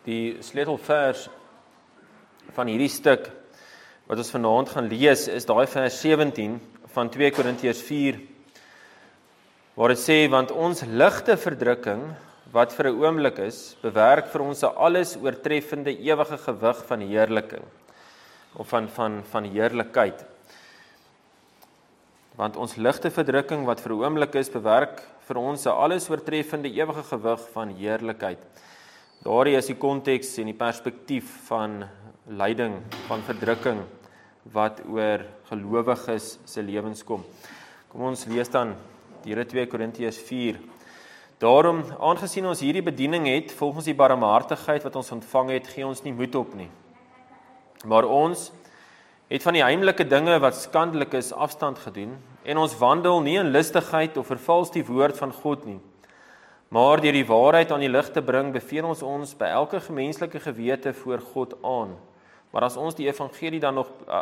Die sleutelvers van hierdie stuk wat ons vanaand gaan lees is daai vers 17 van 2 Korintiërs 4 waar dit sê, want ons ligte verdrukking wat vir 'n oomblik is, bewerk vir ons 'n alles oortreffende ewige gewig van heerliking of van heerlikheid. Want ons ligte verdrukking wat vir 'n oomblik is, bewerk vir ons 'n alles oortreffende ewige gewig van heerlikheid. Daardie is die konteks en die perspektief van lyding, van verdrukking wat oor gelowiges se lewens kom. Kom ons lees dan Here 2 Korintiërs 4. Daarom, aangesien ons hierdie bediening het, volgens die barmhartigheid wat ons ontvang het, gee ons nie moed op nie. Maar ons het van die heimlike dinge wat skandelik is afstand gedoen, en ons wandel nie in listigheid of vervals die woord van God nie. Maar deur die waarheid aan die lig te bring, beveel ons by elke menslike gewete voor God aan. Maar as ons evangelie dan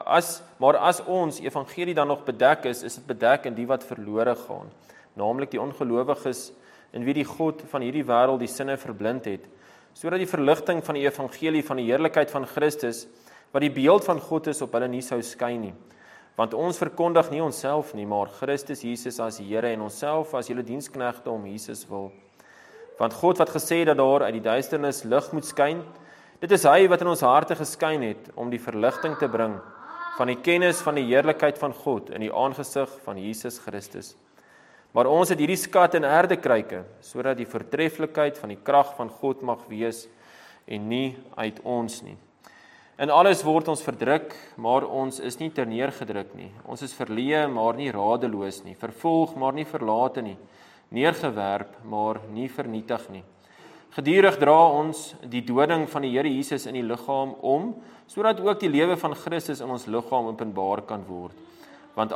nog bedek is dit bedek in die wat verlore gaan, naamlik die ongelowiges in wie die God van hierdie wêreld die sinne verblind het, sodat die verligting van die evangelie van die heerlikheid van Christus, wat die beeld van God is, op hulle nie sou skyn nie. Want ons verkondig nie onsself nie, maar Christus Jesus as Here en onsself as julle diensknegte om Jesus wil. Want God wat gesê het dat daar uit die duisternis lig moet skyn, dit is hy wat in ons harte geskyn het om die verligting te bring van die kennis van die heerlikheid van God in die aangesig van Jesus Christus. Maar ons het hierdie skat in erdekruike, sodat die voortreffelikheid van die krag van God mag wees en nie uit ons nie. In alles word ons verdruk, maar ons is nie terneergedruk nie. Ons is verleë, maar nie radeloos nie. Vervolg, maar nie verlate nie. Neergewerp, maar nie vernietig nie. Gedurig dra ons die doding van die Here Jesus in die liggaam om, sodat ook die lewe van Christus in ons liggaam openbaar kan word. Want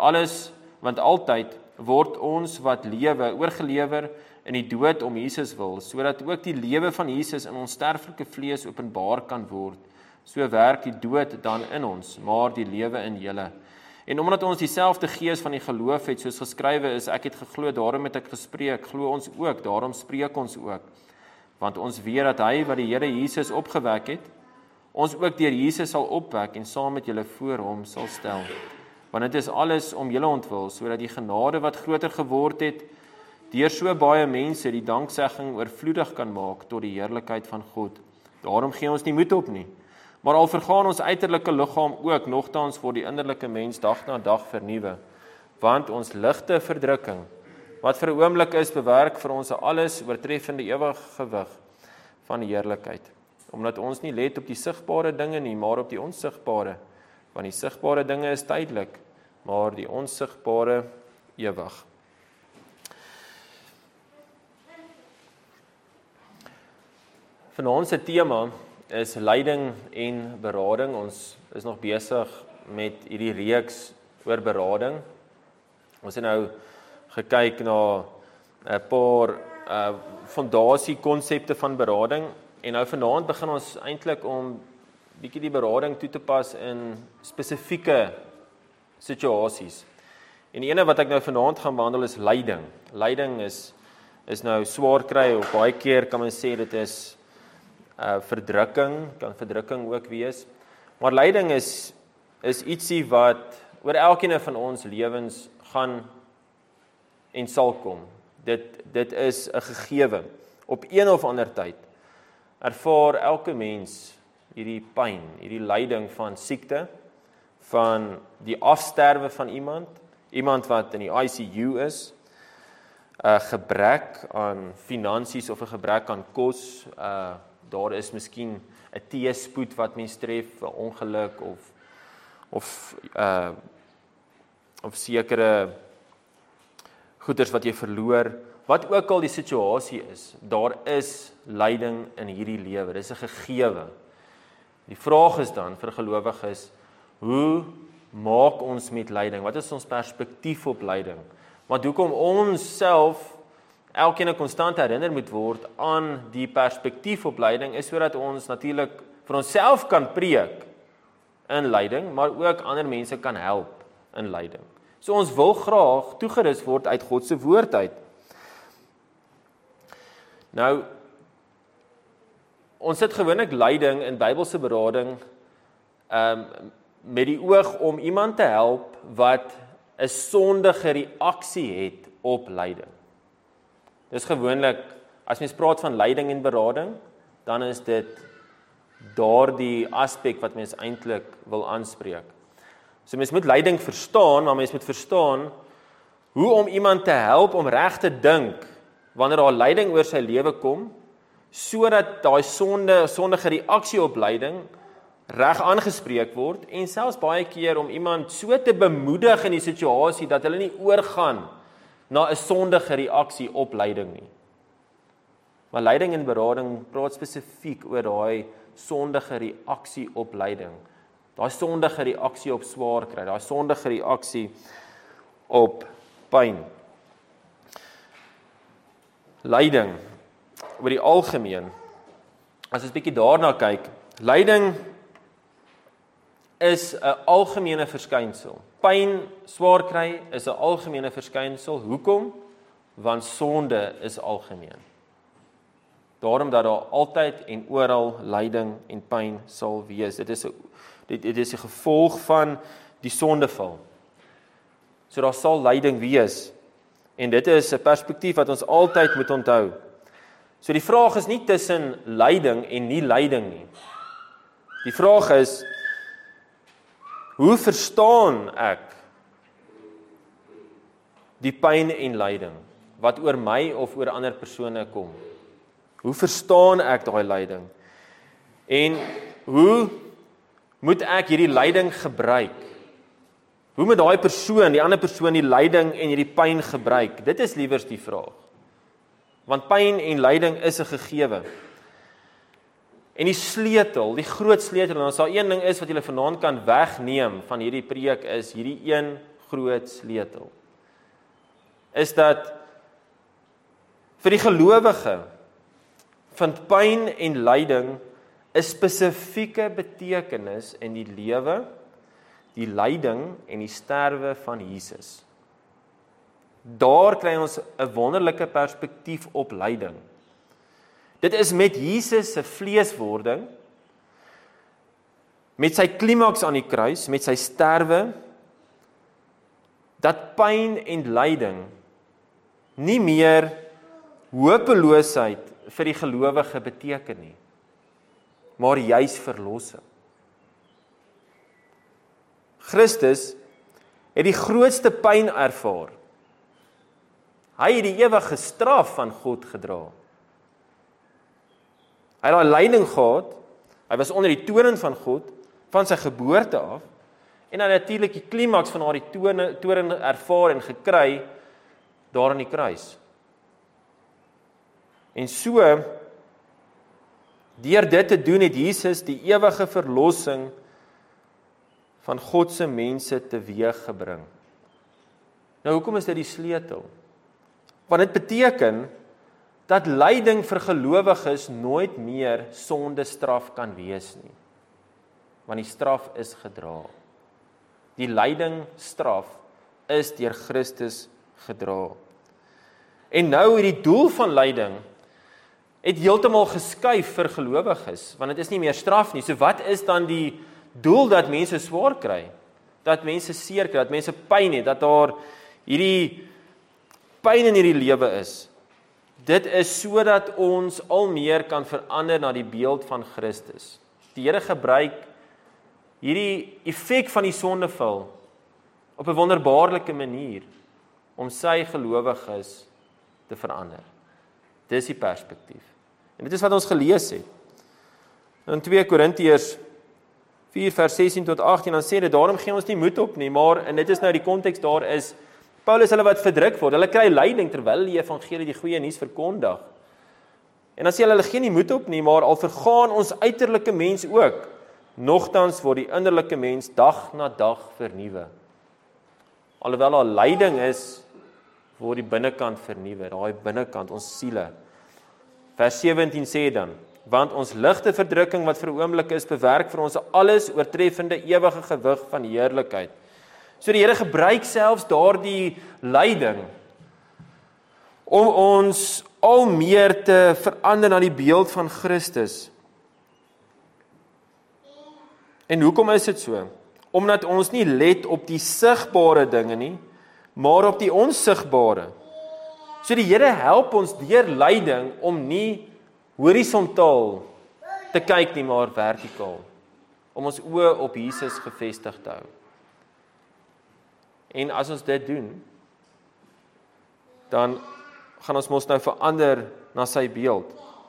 altyd word ons wat lewe oorgelewer in die dood om Jesus wil, sodat ook die lewe van Jesus in ons sterflike vlees openbaar kan word. So werk die dood dan in ons, maar die lewe in julle. En omdat ons dieselfde gees van die geloof het, soos geskrywe is, ek het geglo, daarom het ek gespreek, glo ons ook, daarom spreek ons ook. Want ons weet dat hy wat die Here Jesus opgewek het, ons ook deur Jesus sal opwek en saam met julle voor hom sal stel. Want dit is alles om julle ontwil, sodat die genade wat groter geword het, deur so baie mense die danksegging oorvloedig kan maak tot die heerlikheid van God. Daarom gee ons nie moed op nie. Maar al vergaan ons uiterlike liggaam ook, nogtans word die innerlike mens dag na dag vernuwe. Want ons ligte verdrukking, wat vir 'n oomblik is, bewerk vir ons 'n alles oortreffende ewige gewig van heerlikheid. Omdat ons nie let op die sigbare dinge nie, maar op die onsigbare. Want die sigbare dinge is tydelik, maar die onsigbare ewig. Vanaand se tema is lyding en berading. Ons is nog besig met hierdie reeks oor berading. Ons het nou gekyk na 'n paar fondasiekonsepte van berading en nou vanaand begin ons eintlik om bietjie die berading toe te pas in spesifieke situasies. En die ene wat ek nou vanaand gaan behandel is lyding. Lyding is nou swaar kry, of baie keer kan men sê dit is verdrukking, kan verdrukking ook wees. Maar lyding is ietsie wat oor elkeen van ons lewens gaan en sal kom. Dit is 'n gegewe. Op een of ander tyd ervaar elke mens hierdie pyn, hierdie lyding van siekte, van die afsterwe van iemand wat in die ICU is, 'n gebrek aan finansies of 'n gebrek aan kos, daar is miskien 'n teëspoed wat mens tref, 'n ongeluk of sekere goeders wat jy verloor, wat ook al die situasie is, daar is lyding in hierdie lewe, dis 'n gegewe. Die vraag is dan vir gelowiges, hoe maak ons met lyding? Wat is ons perspektief op lyding? Want hoekom ons self elkeen 'n konstant herinner moet word aan die perspektief op lyding, is sodat ons natuurlik vir onsself kan preek in lyding, maar ook ander mense kan help in lyding. So ons wil graag toegerus word uit God se woord uit. Nou, Ons sit gewoonlik lyding in Bybelse berading met die oog om iemand te help wat 'n sondige reaksie het op lyding. Dis gewoonlik, as mens praat van lyding en berading, dan is dit daardie aspek wat mens eintlik wil aanspreek. So mens moet lyding verstaan, maar mens moet verstaan hoe om iemand te help om reg te dink wanneer daar lyding oor sy lewe kom, sodat daai sondige reaksie op lyding reg aangespreek word en selfs baie keer om iemand so te bemoedig in die situasie dat hulle nie oorgaan na 'n sondige reaksie op lyding nie. Maar lyding en berading praat spesifiek oor daai sondige reaksie op lyding. Daai sondige reaksie op swaar kry, daai sondige reaksie op pyn. Lyding oor die algemeen. As ons 'n bietjie daarna kyk, lyding is 'n algemene verskynsel. Pyn, swaar kry is 'n algemene verskynsel. Hoekom? Want sonde is algemeen. Daarom dat daar altyd en oral lyding en pyn sal wees. Dit is 'n gevolg van die sondeval. So daar sal lyding wees. En dit is 'n perspektief wat ons altyd moet onthou. So die vraag is nie tussen lyding en nie lyding nie. Die vraag is, hoe verstaan ek die pyn en lyding wat oor my of oor ander persone kom? Hoe verstaan ek daai lyding? En hoe moet ek hierdie lyding gebruik? Hoe moet daai persoon, die ander persoon, die lyding en hierdie pyn gebruik? Dit is liewers die vraag. Want pyn en lyding is 'n gegewe. En die sleutel, die groot sleutel, en as daar een ding is wat julle vanaand kan wegneem van hierdie preek, is hierdie een groot sleutel. Is dat vir die gelowige vind pyn en lyding 'n spesifieke betekenis in die lewe, die lyding en die sterwe van Jesus. Daar kry ons 'n wonderlike perspektief op lyding. Dit is met Jesus se vleeswording, met sy klimaks aan die kruis, met sy sterwe, dat pyn en lyding nie meer hopeloosheid vir die gelowige beteken nie, maar juis verlossing. Christus het die grootste pyn ervaar. Hy het die ewige straf van God gedra. Hy het daai lyding gehad, hy was onder die toorn van God, van sy geboorte af, en hy natuurlik die klimaks van daardie toorn ervaar en gekry, daar aan die kruis. En so, deur dit te doen het Jesus die ewige verlossing van God se mense teweeggebring. Nou, hoekom is dit die sleutel? Want dit beteken dat lyding vir gelowiges nooit meer sondestraf kan wees nie. Want die straf is gedra. Die lydingstraf is deur Christus gedra. En nou die doel van lyding het heeltemal geskuif vir gelowiges, want dit is nie meer straf nie. So wat is dan die doel dat mense swaar kry? Dat mense seer kry, dat mense pyn het, dat daar hierdie pyn in hierdie lewe is. Dit is sodat ons al meer kan verander na die beeld van Christus. Die Here gebruik hierdie effek van die sondeval op 'n wonderbaarlike manier om sy gelowiges te verander. Dis die perspektief. En dit is wat ons gelees het. In 2 Korintiërs 4 vers 16 tot 18, dan sê dit, daarom gee ons nie moed op nie, maar, en dit is nou die konteks daar is, Paulus hulle wat verdruk word, hulle kry lyding terwyl die evangelie die goeie nuus verkondig. En dan sê hulle gee nie moed op nie, maar al vergaan ons uiterlike mens ook, nogtans word die innerlike mens dag na dag vernuwe. Alhoewel daar lyding is, word die binnekant vernuwe, daai binnekant, ons siele. Vers 17 sê dan, want ons ligte verdrukking wat vir 'n oomblik is, bewerk vir ons 'n alles oortreffende ewige gewig van heerlikheid. So die Here gebruik selfs daardie lyding om ons al meer te verander na die beeld van Christus. En hoekom is dit so? Omdat ons nie let op die sigbare dinge nie, maar op die onsigbare. So die Here help ons deur lyding om nie horisontaal te kyk nie, maar vertikaal. Om ons oë op Jesus gefestig te hou. En as ons dit doen, dan gaan ons mos nou verander na sy beeld.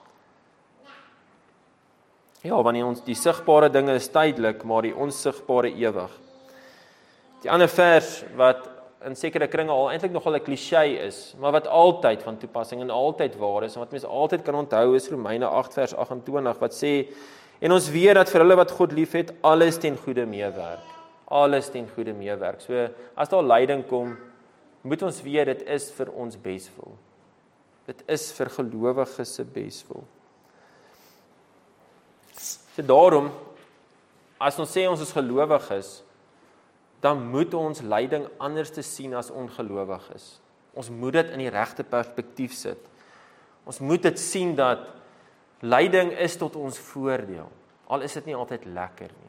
Ja, wanneer ons die sigbare dinge is tydelik, maar die onsigbare ewig. Die ander vers wat in sekere kringe al eintlik nogal 'n kliseë is, maar wat altyd van toepassing en altyd waar is, en wat mense altyd kan onthou, is Romeine 8 vers 28, wat sê, en ons weet dat vir hulle wat God liefhet, alles ten goeie meewerk. Alles ten goeie meewerk. So, as daar lyding kom, moet ons weet, dit is vir ons beswil. Dit is vir gelowiges se beswil. So daarom, as ons sê ons is gelowiges, dan moet ons lyding anders te sien as ongelowiges. Ons moet dit in die regte perspektief sit. Ons moet dit sien dat lyding is tot ons voordeel, al is dit nie altyd lekker nie.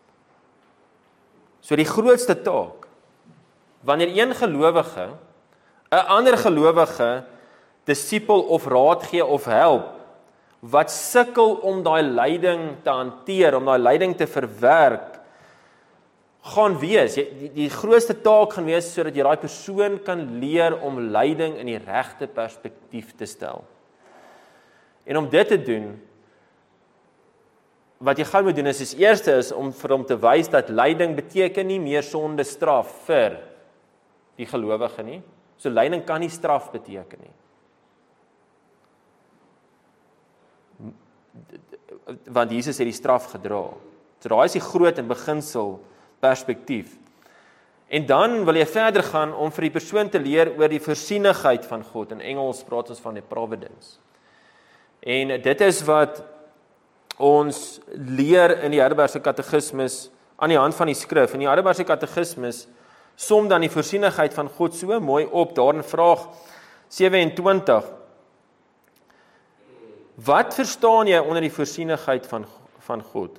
So die grootste taak, wanneer een gelowige 'n ander gelowige disipel of raad gee of help, wat sukkel om daai lyding te hanteer, om daai lyding te verwerk, gaan wees, die grootste taak gaan wees, sodat jy daai persoon kan leer om lyding in die regte perspektief te stel. En om dit te doen, wat jy gaan moet doen is eerste is om vir hom te wys dat lyding beteken nie meer sonde straf vir die gelowige nie. So lyding kan nie straf beteken nie. Want Jesus het die straf gedra. So daai is die groot en beginsel perspektief. En dan wil jy verder gaan om vir die persoon te leer oor die voorsienigheid van God. In Engels praat ons van die providence. En dit is wat ons leer in die Heidelbergse Katekismus aan die hand van die skrif. In die Heidelbergse Katekismus som dan die voorsienigheid van God so mooi op, daar in vraag 27. Wat verstaan jy onder die voorsienigheid van God?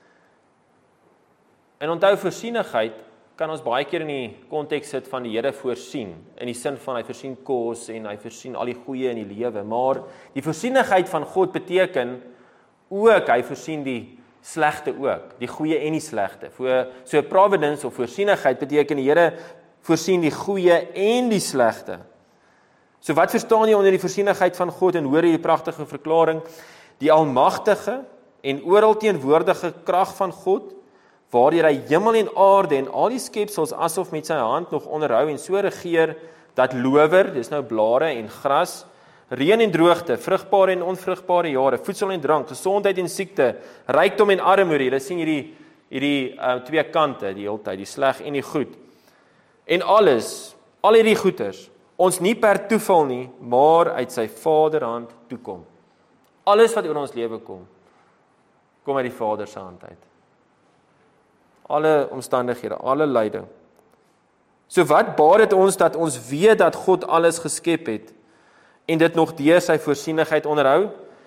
En onthou, voorsienigheid kan ons baie keer in die konteks sit van die Here voorsien, in die sin van hy voorsien kos en hy voorsien al die goeie in die lewe, maar die voorsienigheid van God beteken ook, hy voorsien die slegte ook, die goeie en die slegte. So providence of voorsienigheid beteken die Here voorsien die goeie en die slegte. So wat verstaan jy onder die voorsienigheid van God, en hoor jy die pragtige verklaring, die almagtige en oral teenwoordige krag van God, waardeur hy hemel en aarde en al die skepsels asof met sy hand nog onderhou en so regeer, dat lower, dis nou blare en gras, reën en droogte, vrugbare en onvrugbare jare, voedsel en drank, gesondheid en siekte, rykdom en armoede, jy sien hierdie twee kante die hele tyd, die sleg en die goed. En alles, al hierdie goeders, ons nie per toeval nie, maar uit sy Vaderhand toekom. Alles wat oor ons lewe kom uit die Vader se hand uit. Alle omstandighede, alle lyding. So wat baat dit ons dat ons weet dat God alles geskep het en dit nog deur sy voorsienigheid onderhou?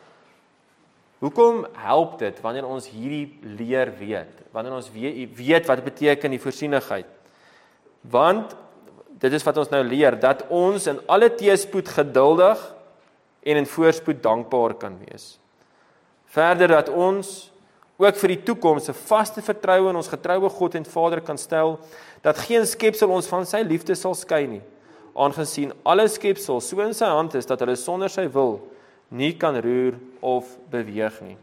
Hoekom help dit wanneer ons hierdie leer weet? Wanneer ons weet wat beteken die voorsienigheid? Want dit is wat ons nou leer, dat ons in alle teëspoed geduldig en in voorspoed dankbaar kan wees. Verder dat ons ook vir die toekoms 'n vaste vertroue in ons getroue God en Vader kan stel, dat geen skepsel ons van sy liefde sal skei nie, aangesien alle skepsel so in sy hand is, dat hulle sonder sy wil nie kan roer of beweeg nie.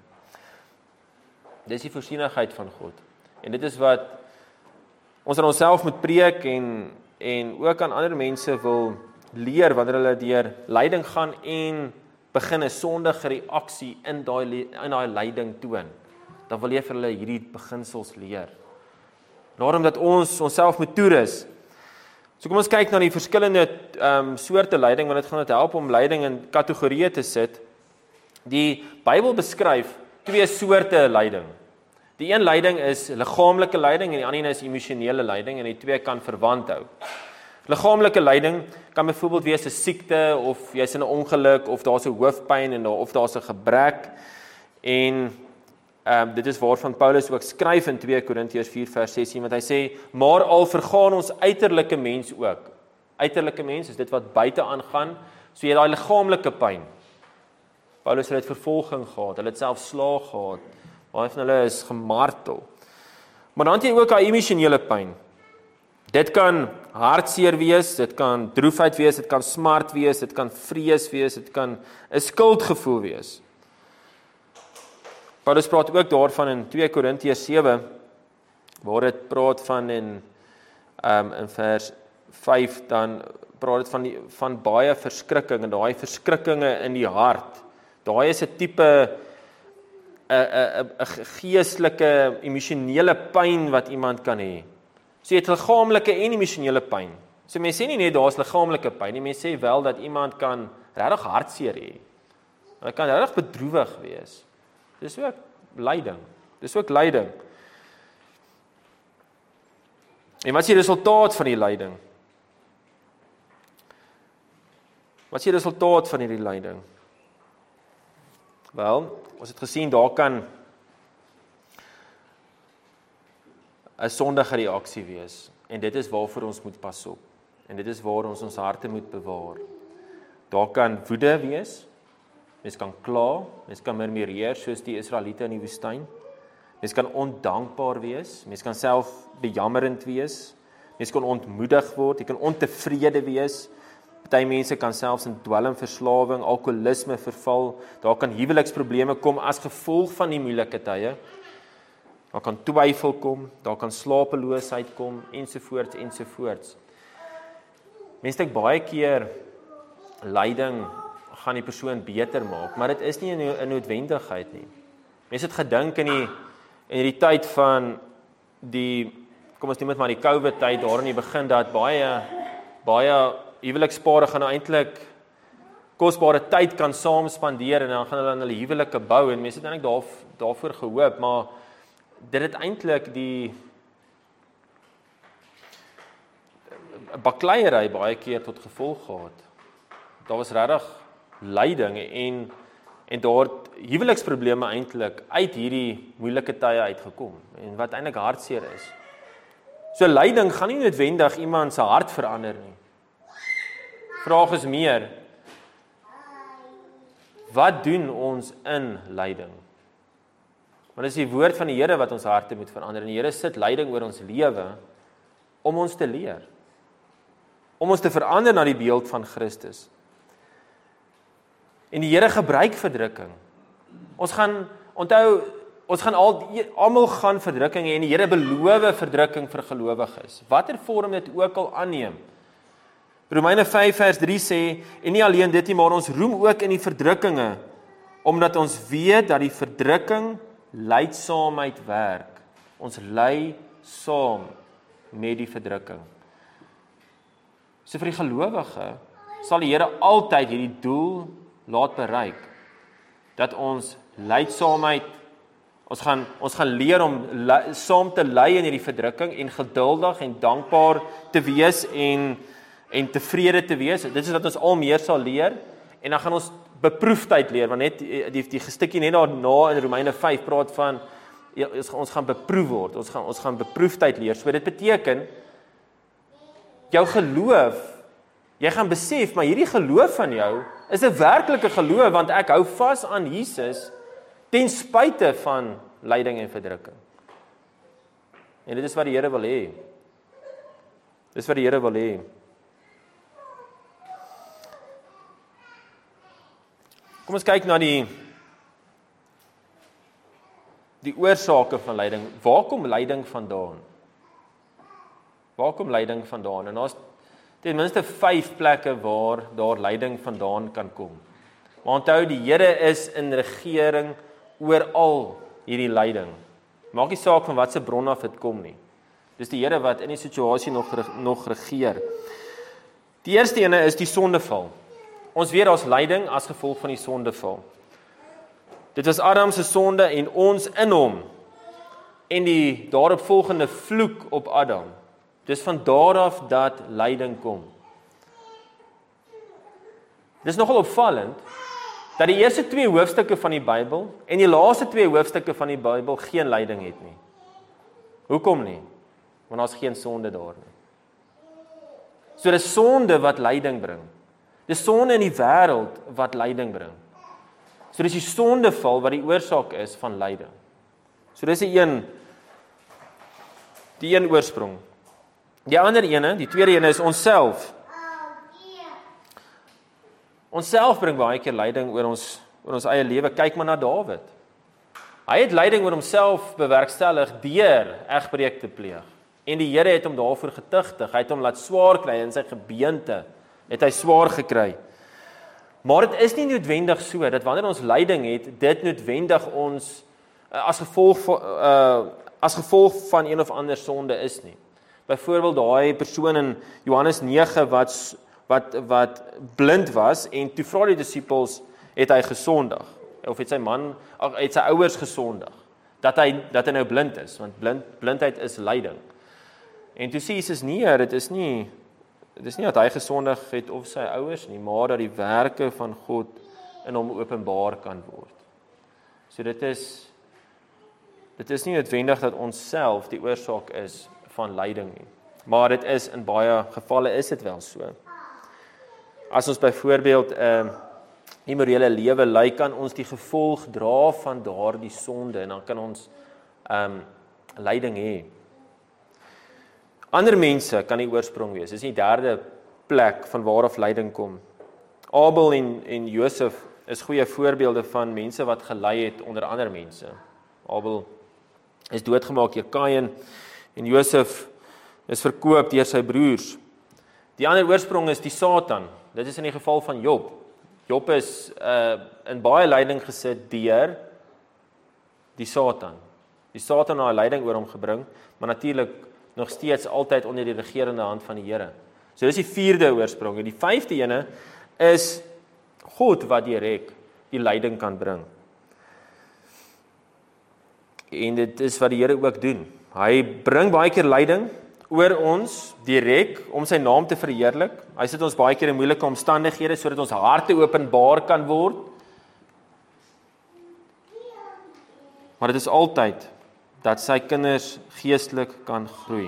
Dis die voorsienigheid van God. En dit is wat ons aan onsself moet preek en ook aan ander mense wil leer, wanneer hulle deur lyding gaan en begin 'n sondige reaksie in daai lyding toon. Dan wil jy vir hulle hierdie beginsels leer. Daarom dat ons onsself moet toerus. So kom ons kyk na die verskillende soorte lyding, want dit gaan dit help om lyding in kategorieë te sit. Die Bybel beskryf twee soorte lyding. Die een lyding is liggaamlike lyding en die ander is emosionele lyding, en die twee kan verwant hou. Liggaamlike lyding kan byvoorbeeld wees 'n siekte, of jy's in 'n ongeluk, of daar's 'n hoofpyn of daar's 'n gebrek, en Dit is waarvan Paulus ook skryf in 2 Korintiërs 4 vers 16, want hy sê, maar al vergaan ons uiterlike mens ook. Uiterlike mens is dit wat buite aangaan, so jy het daai liggaamlike pyn. Paulus het vervolging gehad, hulle het self slaag gehad, baie van hulle is gemartel. Maar dan het jy ook daai emosionele pyn. Dit kan hartseer wees, dit kan droefheid wees, dit kan smart wees, dit kan vrees wees, dit kan 'n skuldgevoel wees. Paulus praat ook daarvan in 2 Korintiërs 7, waar dit praat van in vers 5, dan praat dit van baie verskrikking, en daai verskrikkinge in die hart. Daai is 'n tipe 'n geestelike, emosionele pyn wat iemand kan hê. So jy het liggaamlike en emosionele pyn. So mense sê nie net daar's liggaamlike pyn nie, mense sê wel dat iemand kan regtig hartseer hê. Hulle kan regtig bedroewig wees. Dis ook lyding. Dis ook lyding. En wat is die resultaat van die lyding? Wat is die resultaat van hierdie lyding? Wel, ons het gesien daar kan 'n sondige reaksie wees, en dit is waarvoor ons moet pas op, en dit is waar ons harte moet bewaar. Daar kan woede wees, mens kan kla, mens kan murmureer soos die Israeliete in die woestyn, mens kan ondankbaar wees, mens kan self bejammerend wees, mens kan ontmoedig word, jy kan ontevrede wees, party mense kan selfs in dwelmverslawing, alkoholisme verval, daar kan huweliksprobleme kom as gevolg van die moeilike tye, daar kan twyfel kom, daar kan slapeloosheid kom, ensovoorts, ensovoorts. Mense dink baie keer, lyding gaan die persoon beter maak, maar dit is nie 'n noodwendigheid nie. Mense het gedink in die tyd van kom ons noem dit maar die COVID tyd, daar in die begin, dat baie huwelikspare gaan nou eintlik kosbare tyd kan saam spandeer, en dan gaan hulle aan hulle huwelike bou, en mense het eintlik daarvoor gehoop, maar dit het eintlik die bakleierery baie keer tot gevolg gehad. Daar was regtig lyding en daar het huweliksprobleme eintlik uit hierdie moeilike tye uitgekom, en wat eintlik hartseer is. So lyding gaan nie noodwendig iemand se hart verander nie. Vraag is meer, wat doen ons in lyding? Want dit is die woord van die Here wat ons harte moet verander, en die Here sit lyding oor ons lewe om ons te leer, om ons te verander na die beeld van Christus. En die Here gebruik verdrukking. Ons gaan onthou, almal gaan verdrukking hê, en die Here beloof verdrukking vir gelowiges, watter vorm dit ook al aanneem. Romeine 5 vers 3 sê, en nie alleen dit nie, maar ons roem ook in die verdrukkinge, omdat ons weet dat die verdrukking lydsaamheid werk. Ons ly saam met die verdrukking. So vir die gelowige sal die Here altyd hierdie doel laat bereik, dat ons lydsaamheid, ons gaan leer om saam te ly in hierdie verdrukking, en geduldig en dankbaar te wees, en tevrede te wees. Dit is wat ons al meer sal leer, en dan gaan ons beproefdheid leer, want net die gestukkie net daarna in Romeine 5 praat van, ons gaan beproef word, ons gaan beproefdheid leer. So dit beteken, jou geloof, jy gaan besef, maar hierdie geloof van jou, is 'n werklike geloof, want ek hou vas aan Jesus, ten spyte van lyding en verdrukking. En dit is wat die Here wil hê. Dis wat die Here wil hê. Kom ons kyk na die oorsake van lyding. Waar kom lyding vandaan? Waar kom lyding vandaan? En daar's ten minste 5 plekke waar daar lyding vandaan kan kom. Maar onthou, die Here is in regering oor al hierdie lyding. Maak nie saak van wat se bron af dit kom nie. Dis die Here wat in die situasie nog regeer. Die eerste ene is die sondeval. Ons weet daar's lyding as gevolg van die sondeval. Dit was Adam se sonde en ons in hom, en die daaropvolgende vloek op Adam. Dis van daar af dat lyding kom. Dis nogal opvallend dat die eerste 2 hoofstukke van die Bybel en die laaste 2 hoofstukke van die Bybel geen lyding het nie. Hoekom nie? Want daar's geen sonde daar nie. So dis sonde wat lyding bring. Dis sonde in die wêreld wat lyding bring. So dis die sondeval wat die oorsaak is van lyding. So dis die een oorsprong. Die ander ene, die tweede ene is onsself. Onsself bring baie keer lyding oor ons eie lewe. Kyk maar na Dawid. Hy het lyding oor homself bewerkstellig deur egbreek te pleeg. En die Here het hom daarvoor getuigtig. Hy het hom laat swaar kry in sy gebeente. Het hy swaar gekry. Maar dit is nie noodwendig so dat wanneer ons lyding het, dit noodwendig ons as gevolg van een of ander sonde is nie. Byvoorbeeld daai persoon in Johannes 9 wat blind was en toe vra die disippels, het hy gesondig of het sy ouers gesondig dat hy nou blind is, want blindheid is lyding. En toe sê Jesus nee, dit is nie dat hy gesondig het of sy ouers nie, maar dat die werke van God in hom openbaar kan word. So dit is nie noodwendig dat ons self die oorsaak is van lyding nie. Maar dit is in baie gevalle is dit wel so. As ons byvoorbeeld immorele lewe lei, kan ons die gevolg dra van daardie sonde en dan kan ons lyding hê. Ander mense kan die oorsprong wees. Dis die derde plek van waar af lyding kom. Abel en Josef is goeie voorbeelde van mense wat gelei het onder ander mense. Abel is doodgemaak deur Kain en Josef is verkoop deur sy broers. Die ander oorsprong is die Satan. Dit is in die geval van Job. Job is in baie lyding gesit deur die Satan. Die Satan het lyding oor hom gebring, maar natuurlik nog steeds altyd onder die regerende hand van die Here. So dis die 4de oorsprong. En die 5de ene is God wat direk die lyding kan bring. En dit is wat die Here ook doen. Hy bring baie keer lyding oor ons direk om sy naam te verheerlik. Hy sit ons baie keer in moeilike omstandighede sodat ons harte openbaar kan word. Maar dit is altyd dat sy kinders geestelik kan groei.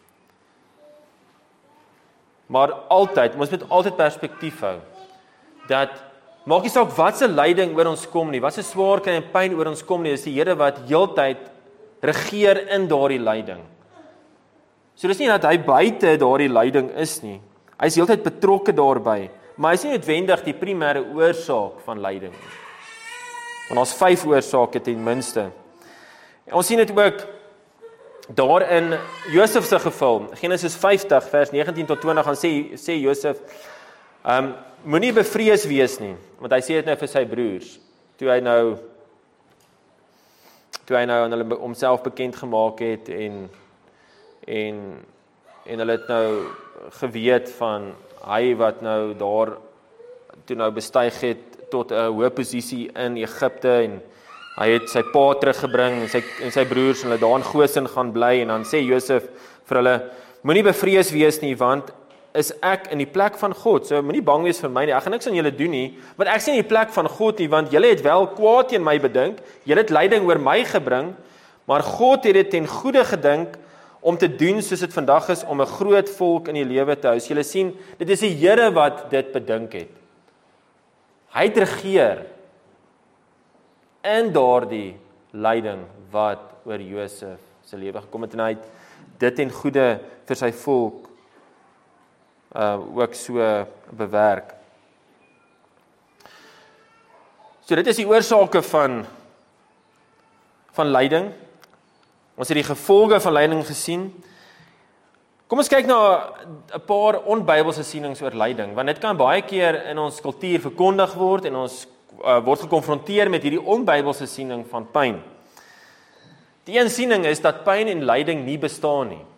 Maar altyd, ons moet altyd perspektief hou, dat maak nie saak wat se lyding oor ons kom nie, wat se swaar kry en pyn oor ons kom nie, is die Here wat heeltyd regeer in daardie lyding. So dis nie dat hy buite daardie lyding is nie, hy is heeltyd betrokke daarbey, maar hy is nie noodwendig die primêre oorsaak van lyding nie. Want ons 5 oorsake ten minste. Ons sien dit ook daar in Josef se geval, Genesis 50 vers 19 tot 20, dan sê Josef, moenie bevrees wees nie, want hy sê dit nou vir sy broers, toe hy nou aan hulle homself bekend gemaak het en hulle het nou geweet van hy wat nou daar toe nou bestyg het tot 'n hoë posisie in Egipte en hy het sy pa teruggebring en sy broers en hulle daar in Goshen gaan bly en dan sê Josef vir hulle, moenie bevrees wees nie, want is ek in die plek van God, so moenie bang wees vir my nie, ek gaan niks aan julle doen nie, want ek is nie in die plek van God nie, want julle het wel kwaad teen my bedink, julle het lyding oor my gebring, maar God het dit ten goeie gedink om te doen soos dit vandag is, om 'n groot volk in die lewe te hou. So julle sien, dit is die Here wat dit bedink het. Hy het regeer in daardie lyding wat oor Josef se lewe gekom het en hy het dit ten goeie vir sy volk ook so bewerk. So dit is die oorsake van lyding. Ons het die gevolge van lyding gesien. Kom ons kyk na 'n paar onbybelse sienings oor lyding, want dit kan baie keer in ons kultuur verkondig word en ons word gekonfronteer met hierdie onbybelse siening van pyn. Die een siening is dat pyn en lyding nie bestaan nie.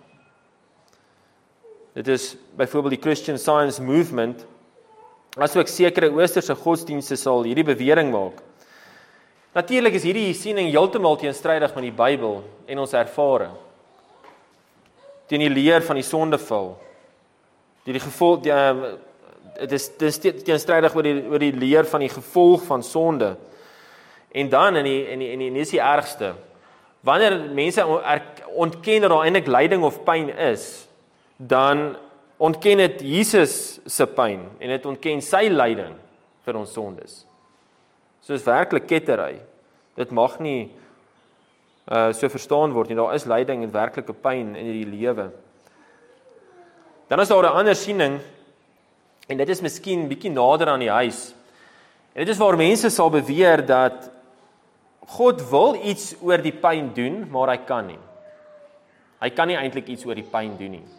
Dit is byvoorbeeld die Christian Science Movement, asook sekere oosterse godsdienste sal hierdie bewering maak. Natuurlik is hierdie siening heeltemal teenstrydig met die Bybel en ons ervaring. Teen die leer van die sondeval. dit is teenstrydig oor die leer van die gevolg van sonde. En dan en dis die ergste. Wanneer mense ontken dat daar eintlik lyding of pyn is, dan ontken dit Jesus se pyn en dit ontken sy lyding vir ons sondes. Soos werklik kettery. Dit mag nie so verstaan word nie. Daar is lyding en werklike pyn in hierdie lewe. Dan is daar 'n ander siening, en dit is miskien bietjie nader aan die huis. En dit is waar mense sal beweer dat God wil iets oor die pyn doen, maar hy kan nie. Hy kan nie eintlik iets oor die pyn doen nie.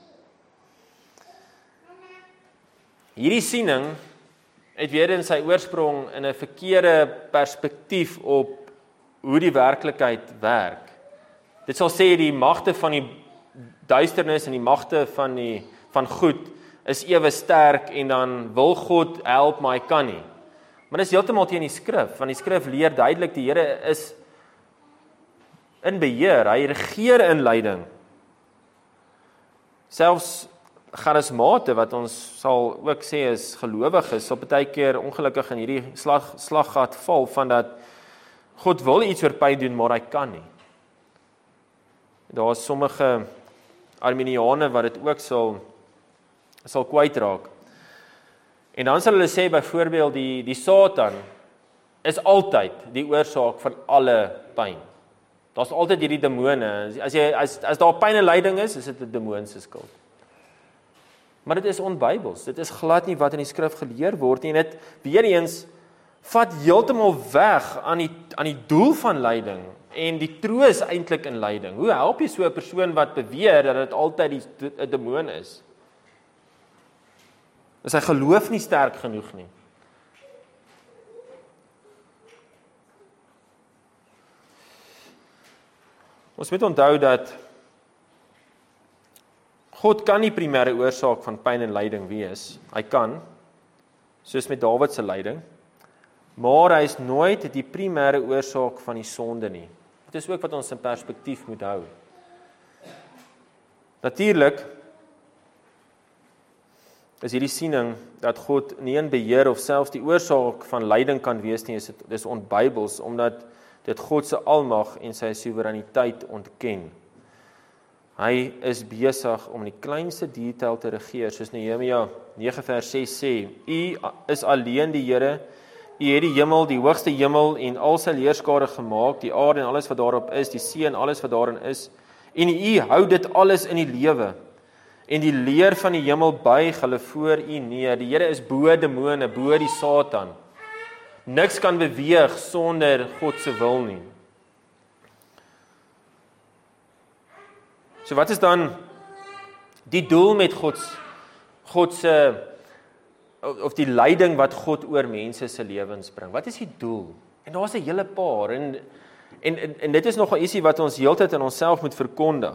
Hierdie siening het weer in sy oorsprong in 'n verkeerde perspektief op hoe die werklikheid werk. Dit sal sê die magte van die duisternis en die magte van goed is ewe sterk en dan wil God help, maar hy kan nie. Maar dis heeltemal teen die skrif, want die skrif leer duidelik die Here is in beheer, hy regeer in lyding. Selfs charismate wat ons sal ook sê is gelowiges, sal baie keer ongelukkig in hierdie slaggat val van dat God wil iets oor pyn doen, maar hy kan nie. Daar is sommige Arminiane wat dit ook sal kwytraak. En dan sal hulle sê byvoorbeeld die Satan is altyd die oorsaak van alle pyn. Daar's altyd hierdie demone. As daar pyn en lyding is dit 'n demoon se skuld. Maar dit is onbybels. Dit is glad nie wat in die skrif geleer word nie. En dit weer eens vat heeltemal weg aan die doel van lyding en die troos eintlik in lyding. Hoe help jy so 'n persoon wat beweer dat dit altyd 'n demoon is? Is hy geloof nie sterk genoeg nie? Ons moet onthou dat God kan nie primêre oorsaak van pyn en lyding wees. Hy kan, soos met Dawid se lyding, maar hy is nooit die primêre oorsaak van die sonde nie. Dit is ook wat ons in perspektief moet hou. Natuurlik is hierdie siening dat God nie in beheer of selfs die oorsaak van lyding kan wees nie, dis onbybels, omdat dit God se almag en sy soewereiniteit ontken. Hy is besig om die kleinste detail te regeer, soos Nehemia 9 vers 6 sê, U is alleen die Here, U het die hemel, die hoogste hemel en al sy leerskare gemaak, die aarde en alles wat daarop is, die see en alles wat daarin is, en U hou dit alles in die lewe. En die leer van die hemel buig hulle voor U neer. Die Here is bo demone, bo die Satan. Niks kan beweeg sonder God se wil nie. So wat is dan die doel met God se of die lyding wat God oor mense se lewens bring? Wat is die doel? En daar's 'n hele paar en dit is nog 'n ietsie wat ons heeltyd in onsself moet verkondig.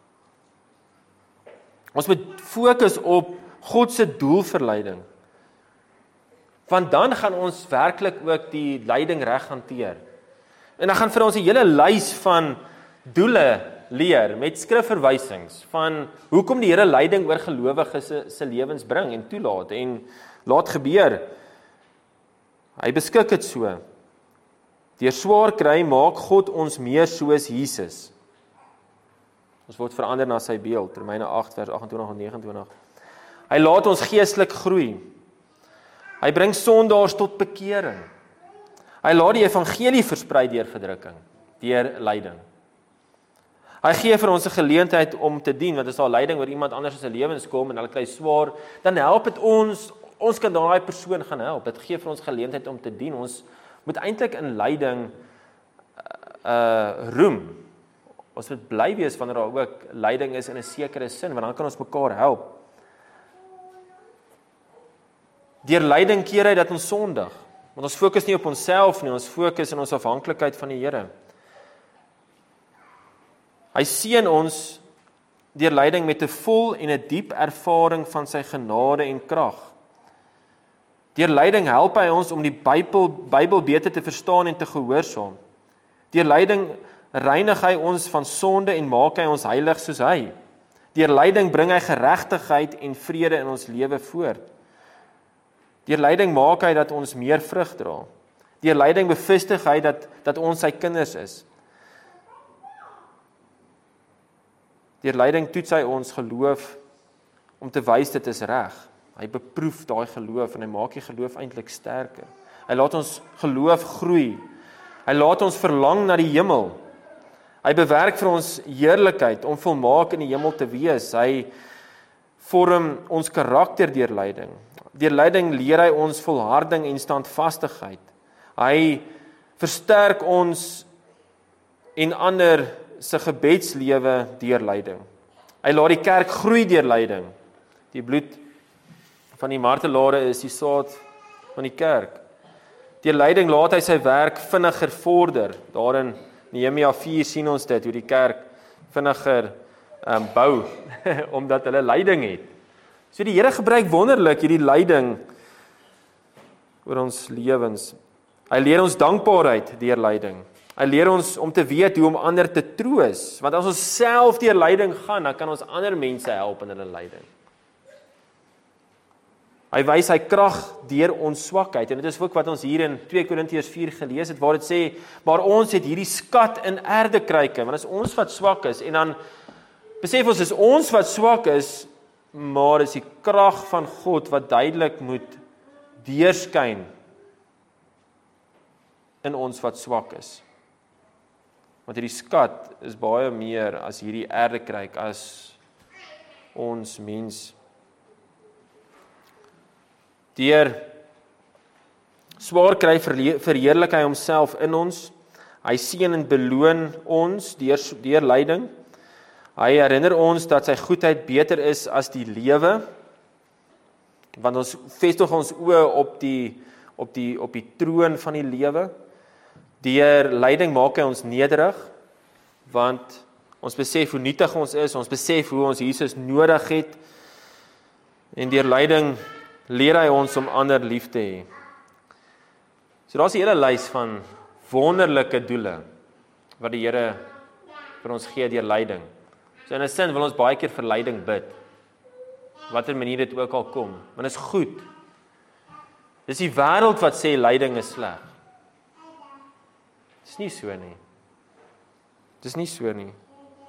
Ons moet fokus op God se doel vir lyding. Want dan gaan ons werklik ook die lyding reg hanteer. En dan gaan vir ons 'n hele lys van doele leer met skrifverwysings van hoekom die Here lyding oor gelowiges se lewens bring en toelaat en laat gebeur. Hy beskik dit so. Deur swaar kry maak God ons meer soos Jesus. Ons word verander na sy beeld, Romeine 8 vers 28 en 29. Hy laat ons geestelik groei. Hy bring sondaars tot bekering. Hy laat die evangelie versprei deur verdrukking, deur lyding. Hy gee vir ons 'n geleentheid om te dien, want as daar lyding oor iemand anders se lewens kom en hulle kry swaar, dan help dit ons kan daai persoon gaan help. Dit gee vir ons geleentheid om te dien. Ons moet eintlik in lyding roem. Ons moet bly wees wanneer daar ook lyding is in 'n sekere sin, want dan kan ons mekaar help. Deur lyding keer hy dat ons sondig, want ons fokus nie op onsself nie, ons fokus in ons afhanklikheid van die Here. Hy seën ons deur lyding met 'n vol en 'n diep ervaring van sy genade en krag. Deur lyding help hy ons om die Bybel beter te verstaan en te gehoorsaam. Deur lyding reinig hy ons van sonde en maak hy ons heilig soos hy. Deur lyding bring hy geregtigheid en vrede in ons lewe voort. Deur lyding maak hy dat ons meer vrug dra. Deur lyding bevestig hy dat ons sy kinders is. Deur lyding toets hy ons geloof om te wys dit is reg. Hy beproef daai geloof en hy maak die geloof eintlik sterker. Hy laat ons geloof groei. Hy laat ons verlang na die hemel. Hy bewerk vir ons heerlikheid om volmaak in die hemel te wees. Hy vorm ons karakter deur lyding. Deur lyding leer hy ons volharding en standvastigheid. Hy versterk ons en ander se gebedslewe deur lyding. Hy laat die kerk groei deur lyding. Die bloed van die martelare is die saad van die kerk. Deur lyding laat hy sy werk vinniger vorder. Daar in Nehemia 4 sien ons dit, hoe die kerk vinniger bou, omdat hulle lyding het. So die Here gebruik wonderlik hierdie lyding oor ons lewens. Hy leer ons dankbaarheid deur lyding. Hy leer ons om te weet hoe om ander te troos, want as ons self deur lyding gaan, dan kan ons ander mense help in hulle lyding. Hy wys sy krag deur ons swakheid, en dit is ook wat ons hier in 2 Korintiërs 4 gelees het, waar dit sê, maar ons het hierdie skat in erdekruike, want as ons wat swak is, en dan besef ons, is ons wat swak is, maar is die krag van God wat duidelik moet deurskyn in ons wat swak is. Want hierdie skat is baie meer as hierdie erdekruik, as ons mens. Deur swaar kry verheerlik hy homself in ons. Hy seën en beloon ons deur lyding. Hy herinner ons dat sy goedheid beter is as die lewe, want ons vestig ons oë op die troon van die lewe. Deur lyding maak hy ons nederig, want ons besef hoe nietig ons is, ons besef hoe ons Jesus nodig het, en deur lyding leer hy ons om ander lief te hê. So daar's 'n hele lys van wonderlike doele wat die Here vir ons gee deur lyding. So in 'n sin wil ons baie keer vir lyding bid, watter manier dit ook al kom, want dit is goed. Dis die wêreld wat sê lyding is sleg. Dis nie so nie. Dis nie so nie.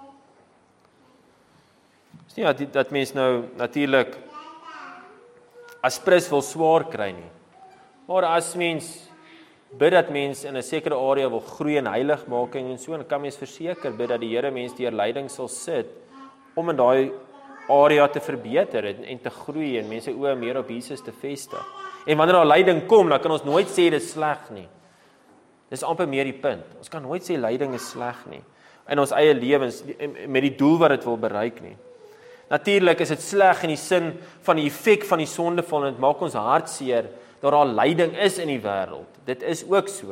Dis nie dat mens nou natuurlik aspres wil swaar kry nie. Maar as mens bid dat mens in 'n sekere area wil groei in heiligmaking en so, dan kan mens verseker bid dat die Here mens deur lyding sal sit om in daai area te verbeter en te groei en mense oë meer op Jesus te vestig. En wanneer daar lyding kom, dan kan ons nooit sê dit is sleg nie. Dis amper meer die punt. Ons kan nooit sê lyding is sleg nie in ons eie lewens met die doel wat dit wil bereik nie. Natuurlik is dit sleg in die sin van die effek van die sondeval en dit maak ons hartseer dat daar lyding is in die wêreld. Dit is ook so.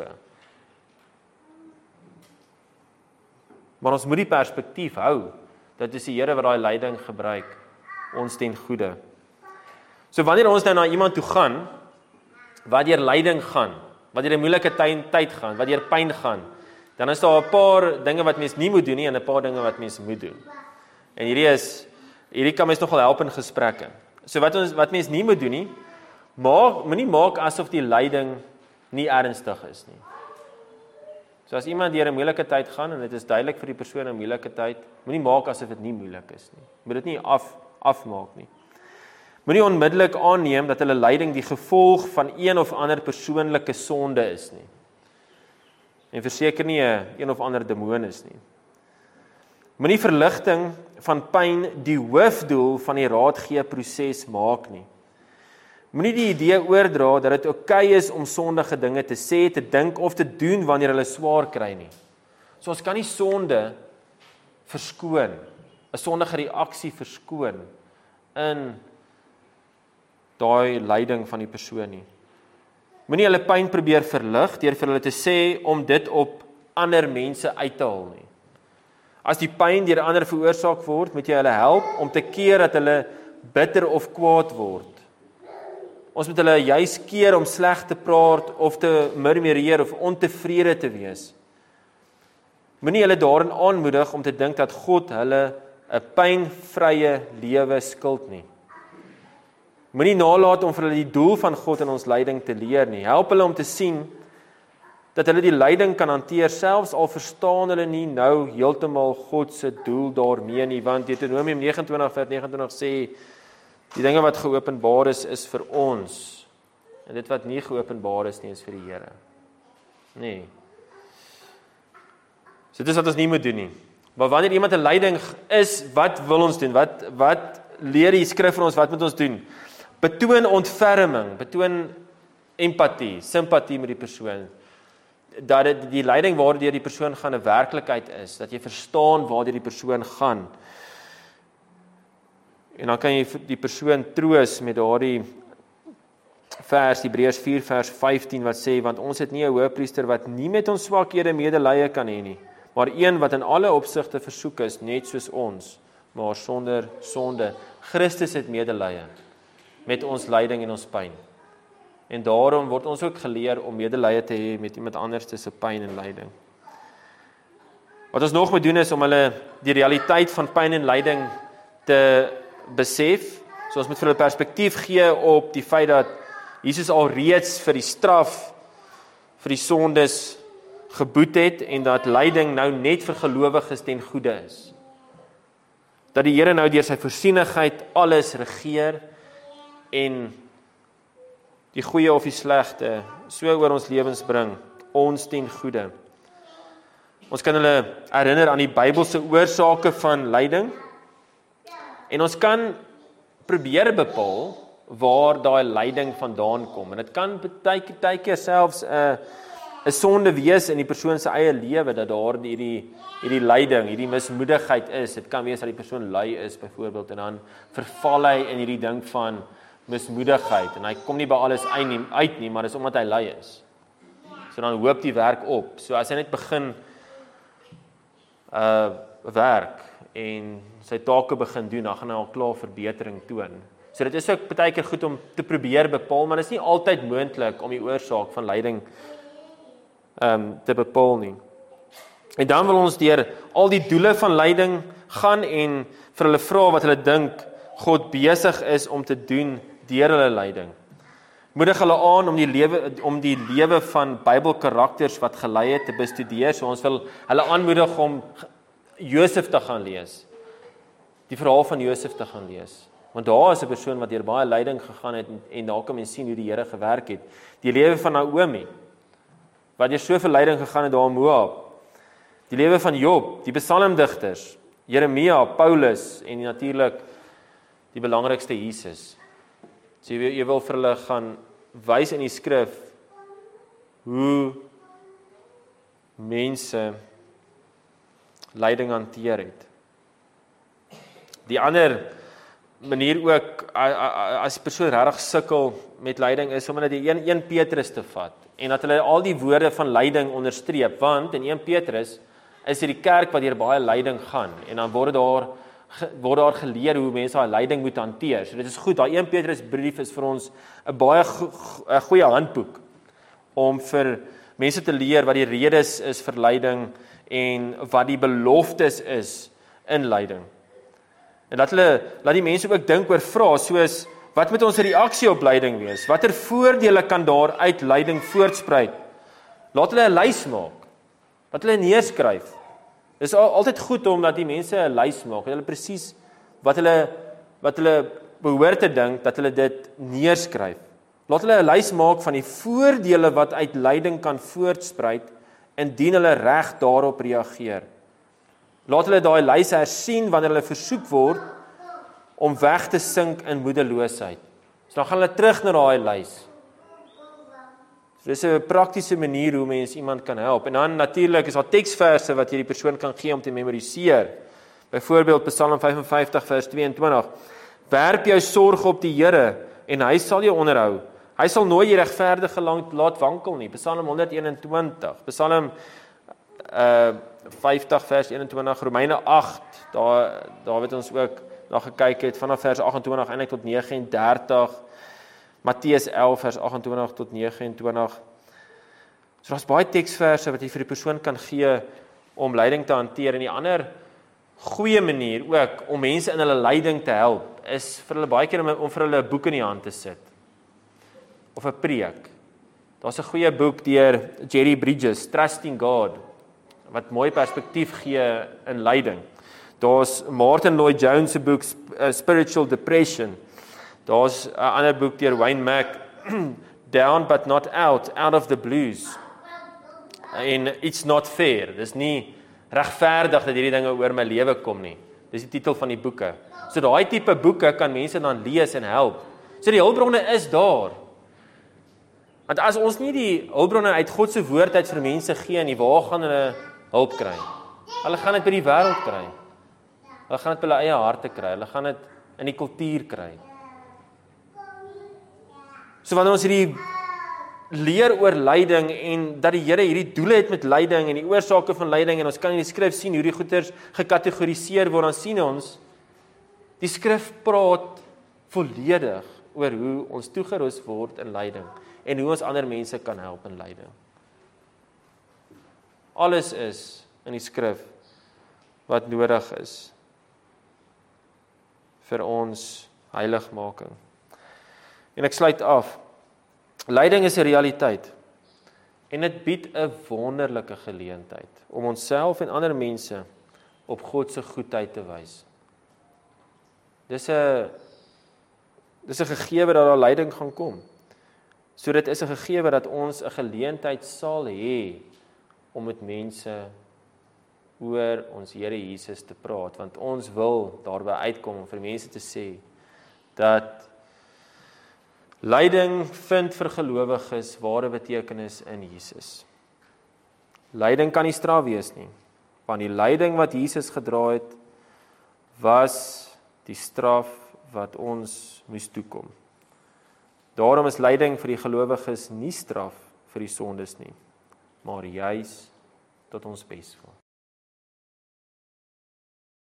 Maar ons moet die perspektief hou. Dit is die Here wat daai lyding gebruik ons ten goeie. So wanneer ons nou na iemand toe gaan wat deur lyding gaan, wat deur 'n moeilike tyd gaan, wat deur pyn gaan, dan is daar 'n paar dinge wat mens nie moet doen nie en 'n paar dinge wat mens moet doen. En hierdie kan mens nogal help in gesprekke. So wat mens nie moet doen nie, moenie maak asof die lyding nie ernstig is nie. So as iemand deur 'n moeilike tyd gaan en dit is duidelik vir die persoon 'n moeilike tyd, moenie maak asof dit nie moeilik is nie. Moet dit nie afmaak nie. Moenie onmiddellik aanneem dat hulle lyding die gevolg van een of ander persoonlike sonde is nie. En verseker nie 'n of ander demoon is nie. Moenie verligting van pyn die hoofdoel van die raadgee proses maak nie. Moenie die idee oordra dat dit oukei is om sondige dinge te sê, te dink of te doen wanneer hulle swaar kry nie. So ons kan nie sonde verskoon, 'n sondige reaksie verskoon in daai lyding van die persoon nie. Moenie hulle pyn probeer verlig deur vir hulle te sê om dit op ander mense uit te haal nie. As die pyn deur ander veroorsaak word, moet jy hulle help om te keer dat hulle bitter of kwaad word. Ons moet hulle juis keer om sleg te praat of te murmureer of ontevrede te wees. Moenie hulle daarin aanmoedig om te dink dat God hulle 'n pynvrye lewe skuld nie. Moenie nalat om vir hulle die doel van God in ons lyding te leer nie. Help hulle om te sien dat hulle die lyding kan hanteer, selfs al verstaan hulle nie nou heeltemal God se doel daarmee nie, want Deuteronomium 29 vers 29 sê, die dinge wat geopenbaar is vir ons, en dit wat nie geopenbaar is nie, is vir die Here. Nee. So dit is wat ons nie moet doen nie. Maar wanneer iemand 'n lyding is, wat wil ons doen? Wat leer die skrif vir ons, wat moet ons doen? Betoon ontferming, betoon empatie, simpatie met die persoon. Dat die lyding waardeur die persoon gaan 'n werklikheid is, dat jy verstaan waardeur die persoon gaan. En dan kan jy die persoon troos met daardie vers, Hebreërs 4 vers 15 wat sê, want ons het nie 'n hoëpriester wat nie met ons swakhede medelee kan hê nie, maar een wat in alle opsigte versoek is, net soos ons, maar sonder sonde. Christus het medelee met ons lyding en ons pyn. En daarom word ons ook geleer om medelee te hê met iemand anders se pyn en lyding. Wat ons nog moet doen is om hulle die realiteit van pyn en lyding te besef. So ons moet vir hulle perspektief gee op die feit dat Jesus alreeds vir die straf, vir die sondes geboet het en dat lyding nou net vir gelowiges ten goeie is. Dat die Here nou deur sy voorsienigheid alles regeer en die goeie of die slegte so oor ons lewens bring, ons ten goeie. Ons kan hulle herinner aan die Bybelse oorsake van lyding en ons kan probeer bepaal waar daai lyding vandaan kom. En dit kan baie keer selfs 'n sonde wees in die persoon se eie lewe, dat daar hierdie lyding, hierdie mismoedigheid is. Dit kan wees dat die persoon lui is byvoorbeeld en dan verval hy in hierdie ding van mismoedigheid en hy kom nie by alles uit nie, maar dis omdat hy lui is. So dan hoop die werk op. So as hy net begin werk en sy take begin doen, dan gaan hy al klaar verbetering toon. So dit is ook baie keer goed om te probeer bepaal, maar dit is nie altyd moontlik om die oorsaak van lyding te bepaal nie. En dan wil ons deur al die doele van lyding gaan en vir hulle vra wat hulle dink God besig is om te doen deur hulle lyding. Moedig hulle aan om die lewe van Bybelkarakters wat gelei het te bestudeer. So ons wil hulle aanmoedig om Josef te gaan lees. Die verhaal van Josef te gaan lees. Want daar is 'n persoon wat deur baie lyding gegaan het en daar kan mens sien hoe die Here gewerk het. Die lewe van Naomi wat deur soveel lyding gegaan het daar in Moab. Die lewe van Job, die psalmdigters, Jeremia, Paulus en natuurlik die belangrikste Jesus. So jy wil vir hulle gaan wys in die skrif hoe mense lyding hanteer het. Die ander manier ook, as die persoon regtig sukkel met lyding, is om dit in 1 Petrus te vat, en dat hulle al die woorde van lyding onderstreep, want in 1 Petrus is dit die kerk wat deur baie lyding gaan, en dan word daar geleer hoe mense daai lyding moet hanteer. So dit is goed, daai 1 Petrus brief is vir ons 'n baie goeie handboek, om vir mense te leer wat die redes is vir lyding, en wat die beloftes is in lyding. En laat die mense ook dink oor vrae soos, wat moet ons reaksie op lyding wees? Watter voordele kan daar uit lyding voortspruit? Laat hulle 'n lys maak. Laat hulle neerskryf. Dit is altyd goed om dat die mense 'n lys maak, dat hulle presies wat hulle behoort te dink, dat hulle dit neerskryf. Laat hulle 'n lys maak van die voordele wat uit lyding kan voortspruit, indien hulle reg daarop reageer. Laat hulle daai lys hersien wanneer hulle versoek word om weg te sink in moedeloosheid. So dan gaan hulle terug na daai lys. So dis 'n praktiese manier hoe mens iemand kan help. En dan natuurlik is daar teksverse wat jy die persoon kan gee om te memoriseer. Byvoorbeeld Psalm 55 vers 22. Werp jou sorg op die Here en hy sal jou onderhou. Hy sal nooit die regverdige laat wankel nie. Psalm 121, Psalm 50 vers 21, Romeine 8, daar het ons ook na gekyk het, vanaf vers 28 eintlik tot 39, Matteus 11 vers 28 tot 29. So daar's baie teksverse wat jy vir die persoon kan gee om lyding te hanteer, en die ander goeie manier ook om mense in hulle lyding te help, is vir hulle baie keer om vir hulle 'n boek in die hand te sit. Of 'n preek. Daar's 'n goeie boek deur Jerry Bridges, Trusting God, wat mooi perspektief gee in lyding. Daar's Martin Lloyd Jones se boek Spiritual Depression. Daar's 'n ander boek deur Wayne Mack, Down but Not Out of the Blues. En It's Not Fair. Dis nie regverdig dat hierdie dinge oor my lewe kom nie. Dis die titel van die boeke. So daai tipe boeke kan mense dan lees en help. So die hulpbronne is daar. Want as ons nie die hulpbronne uit God se woord uit vir mense gee nie, waar gaan hulle hulp kry? Hulle gaan dit by die wêreld kry. Hulle gaan dit by hulle eie harte kry. Hulle gaan dit in die kultuur kry. So wanneer ons hierdie leer oor lyding en dat die Here hierdie doele het met lyding en die oorsake van lyding en ons kan in die skrif sien hoe die goeters gekategoriseer word, dan sien ons die skrif praat volledig oor hoe ons toegerus word in lyding en hoe ons ander mense kan help in lyding. Alles is in die skrif wat nodig is vir ons heiligmaking. En ek sluit af. Lyding is 'n realiteit en dit bied 'n wonderlike geleentheid om onsself en ander mense op God se goedheid te wys. Dis 'n gegewe dat daar lyding gaan kom. So dit is 'n gegewe dat ons 'n geleentheid sal hê om met mense oor ons Here Jesus te praat, want ons wil daarby uitkom om vir mense te sê dat lyding vind vir gelowiges ware betekenis in Jesus. Lyding kan nie straf wees nie, want die lyding wat Jesus gedra het, was die straf wat ons moes toekom. Daarom is lyding vir die gelowiges nie straf vir die sondes nie, maar juis tot ons beswil.